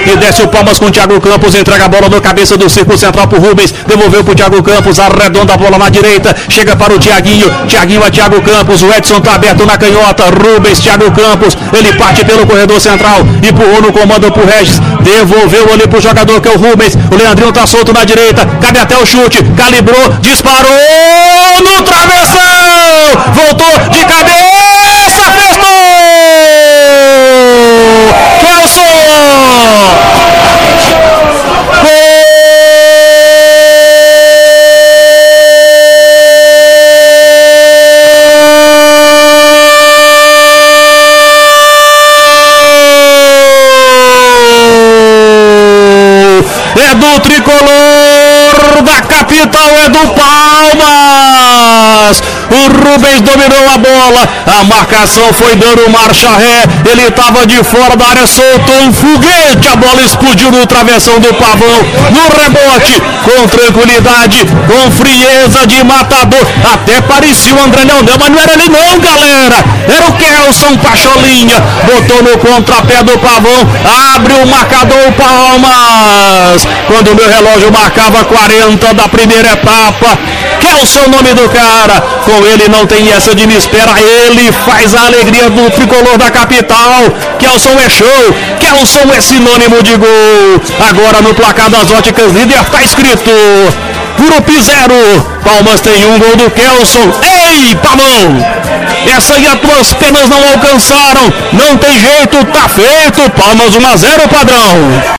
e desce o Palmas com o Thiago Campos, entrega a bola no cabeça do círculo central pro Rubens, devolveu pro Thiago Campos, arredonda a bola na direita, chega para o Thiaguinho a Thiago Campos, o Edson tá aberto na canhota, Rubens, Thiago Campos, ele parte pelo corredor central, empurrou no comando pro Regis, devolveu ali pro jogador que é o Rubens, o Leandrinho tá solto na direita, cabe até o chute, calibrou, disparou no travessão, voltou de cabeça, festou! Kelson! É do tricolor da capital, é do Palmas. O Rubens dominou a bola, a marcação foi dando marcha ré, ele estava de fora da área, soltou um foguete, a bola explodiu no travessão do Pavão, no rebote, com tranquilidade, com frieza de matador, até parecia o André Leonel, mas não era ele não, galera, era o Kelson Pacholinha, botou no contrapé do Pavão, abre o marcador Palmas, quando o meu relógio marcava 40 da primeira etapa, Kelson, nome do cara, com ele não tem essa de me espera, ele faz a alegria do tricolor da capital, Kelson é show, Kelson é sinônimo de gol, agora no placar das óticas líder tá escrito, Grupo 0, Palmas tem um gol do Kelson, ei Pavão, essa aí as tuas penas não alcançaram, não tem jeito, tá feito, Palmas 1-0 padrão.